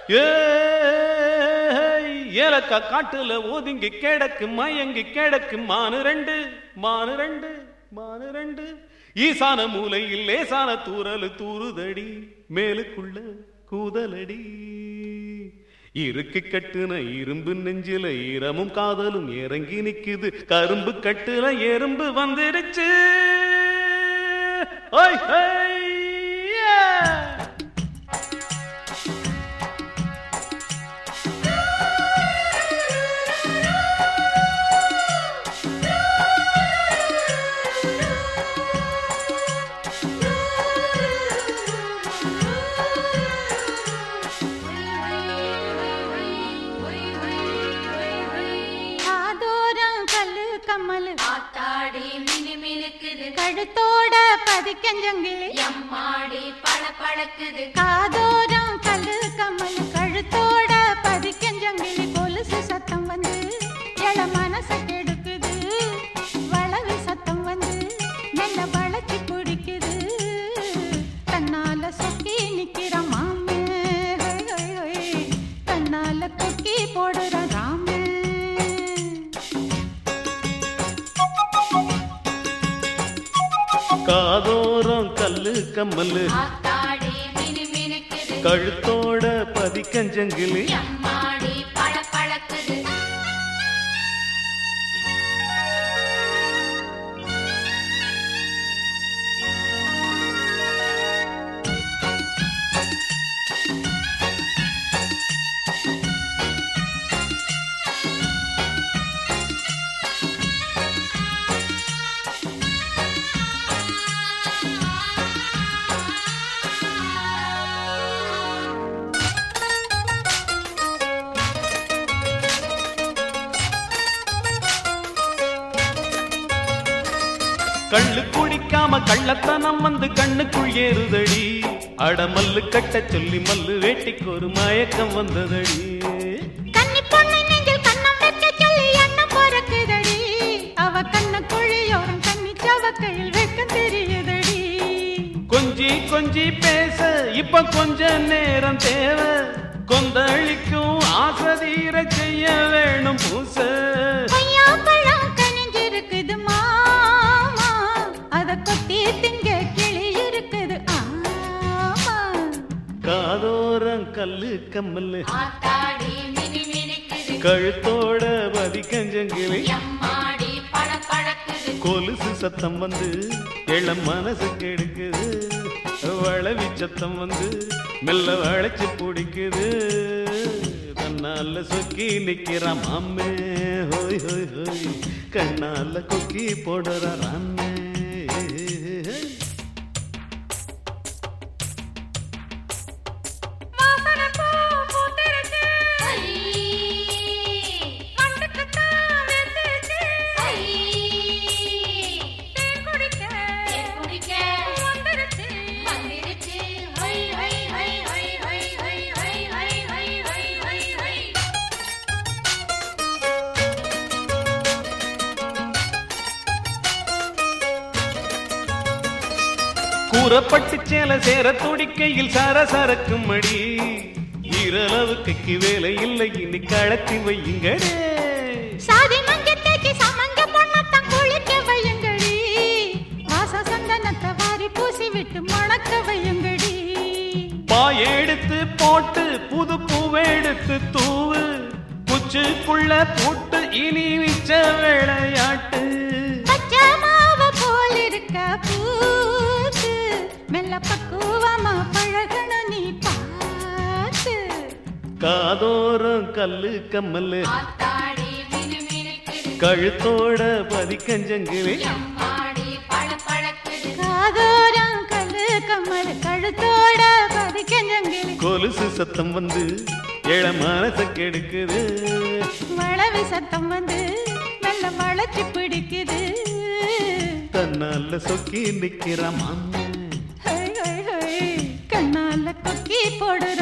ஏலக்கா காட்டுல ஒதுங்கி கிடக்கு மயங்கி கிடக்கு மானு ரெண்டு ஈசான மூலையில் லேசான தூரல் தூறுதடி மேலுக்குள்ள கூதலடி இருக்கு கட்டுன இரும்பு நெஞ்சில ஈரமும் காதலும் இறங்கி நிக்குது கரும்பு கட்டுல எறும்பு வந்துருச்சு. கழுத்தோட பதிக்கஞ்சங்கிலி எம்மாடி பளபளக்குது காதோரம் கல்லு கம்மல் கழுத்தோட பதிக்கஞ்சங்கிலி கொலுசு சத்தம் வந்து எழ மனச கெடுக்குது வளவி சத்தம் வந்து நல்ல வளச்சி பிடிக்குது தன்னால சொக்கி நிக்கிற மாமே தன்னால கொக்கி போடுற ராமே காதோரம் கல்லு கம்மல்லு கழுத்தோட பதிக்கஞ்சங்கிலி கள்ளு குடிக்காம கள்ளத்தனம் வந்து கண்ணுக்குள் ஏறுதடி அடமல்லு கட்ட சொல்லி மல்லு வேட்டிக்கு ஒரு மயக்கம் வந்ததடி கன்னி பொண்ணு நெஞ்சில் கண்ணம் வைக்க சொல்லி எண்ணம் பொறுக்குதடி அவ கண்ணுக்குழியோரம் கண்ணி சவக்கையில் வெக்கம் தெரியுதடி கொஞ்சி கொஞ்சி பேச இப்ப கொஞ்ச நேரம் தேவை கொந்தளிக்கும் ஆசதீர செய்ய வேணும் பூச காதோரம் கல்லு கம்மல்லு கழுத்தோட பதிக்கஞ்சங்கிலி கொலுசு சத்தம் வந்து இளம் மனசு கெடுக்குது வளவி சத்தம் வந்து மெல்ல வளைச்சு பிடிக்குது தன்னால சொக்கி நிக்கிற மாமே ஹோய் ஹோய் ஹோய் கண்ணால கொக்கி போடுற ராமே கூறப்பட்டு சேல சேர துடிக்கையில் சரசரக்கும் மடி இரளவுக்கு வேலை இல்லை இன்னி கழத்தி வையுங்கடே சாதி மங்கத்தைக்கு சமங்க பொண்ணத்தான் குளிக்க வையுங்கடி வாச சந்தனத்தை வாரி பூசி விட்டு மணக்க வையுங்கடி பாயெடுத்து போட்டு புது பூவெடுத்து தூவு குச்சுக்குள்ள போட்டு இனி மிச்ச விளையாட்டு பச்சை மாவு போல் இருக்க பூத்து மெல்ல பக்குவமா பழகணும் நீ பார்த்து காதோரம் கல்லு கம்மல்லு கழுத்தோட பதிக்கஞ்சங்கிலி காதோரம் கல்லு கம்மல் கழுத்தோட பதிக்கஞ்சங்கிலி கொலுசு சத்தம் வந்து இள மனச கெடுக்குது வளவி சத்தம் வந்து நல்ல வளைச்சி பிடிக்குது தன்னால சொக்கி நிக்கிற மாமா கண்ணால கொக்கி போடுற